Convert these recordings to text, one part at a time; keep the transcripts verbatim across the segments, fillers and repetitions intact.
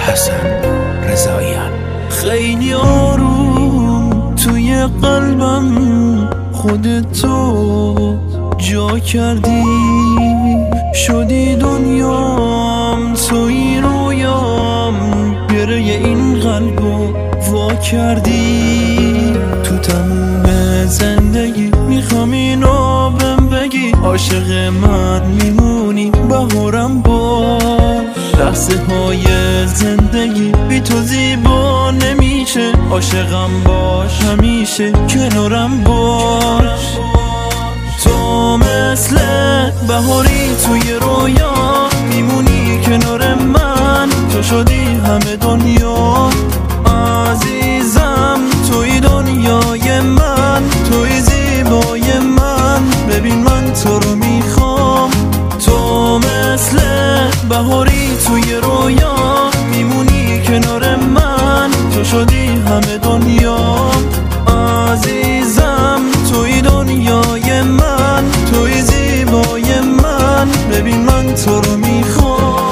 حسن رضاییان. خیلی آروم توی قلبم خودتو جا کردی، شدی دنیام، توی رویام، گره این قلبو وا کردی. تو تموم زندگی میخوام اینو بهم بگی، عاشق من میمونی بهارم باش. لحظه های زندگی بی تو زیبا نمیشه، عاشقم باش همیشه کنارم باش. تو مثل بهاری توی رویا میمونی کنار من، تو شدی همه دنیا عزیزم، توی دنیای من، توی زیبای من، ببین من تو رو میخوام. تو مثل بهاری توی رویا میمونی کنار من، تو شدی همه دنیا عزیزم، توی دنیای من، توی زیبای من، ببین من تو رو میخوام.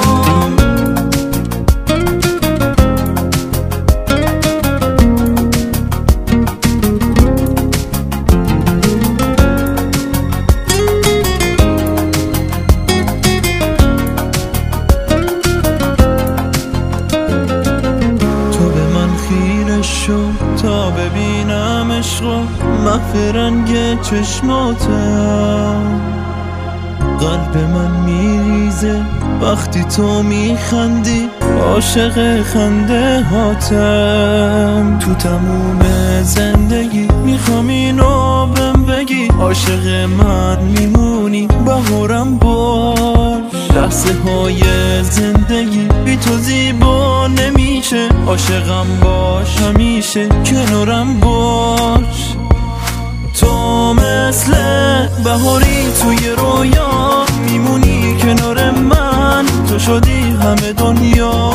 تا ببینم عشقا محو رنگ چشماتم، قلب من میریزه وقتی تو میخندی، عاشق خنده هاتم. تو تموم زندگی میخوام اینو بهم بگی، عاشق من میمونی بهارم باش. لحظه های زندگی بی تو زیبا نمیشه، عاشقم باش همیشه کنارم باش. تو مثل بهاری توی رویا میمونی کنار من، تو شدی همه دنیا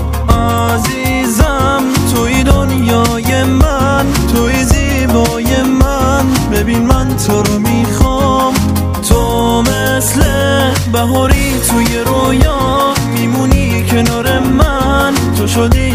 عزیزم، توی دنیای من، توی زیبای من، ببین من تو رو میخوام. تو مثل بهاری توی رویا میمونی کنار من، تو شدی